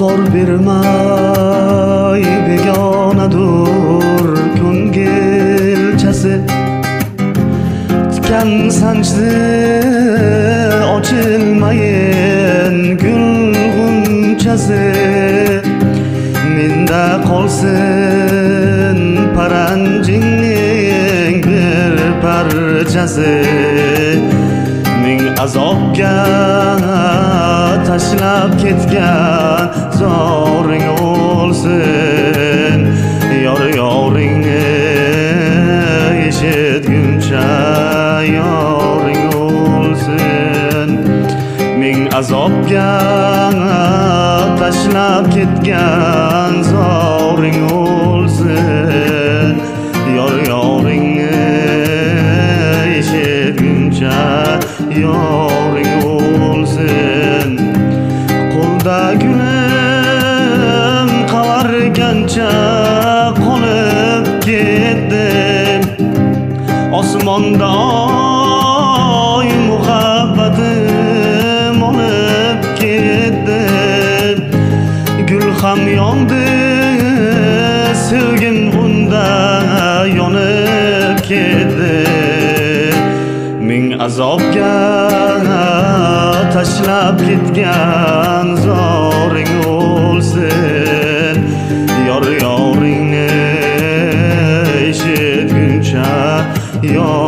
ozor bermay begonadur ko'ngilchasi. Tikan sanchdi ochilmayin gul g'unchasi. Menda qolsin paranjingning bir parchasi. Ming azobga tashlab ketgan zoring o'lsin. Yoringni eshitguncha yoring o'lsin. Ming azobga tashlab ketgan zoring o'lsin. Yoringni eshitguncha yoring o'lsin. Qo'lda gulim qavargancha qolib ketdim. Osmonda oy muhabbatim olib ketdi. Gul ham yondi, sevgim unda yonib ketdi. Ming azobga tashlab ketgan zoring o'lsin. Yoringni eshitguncha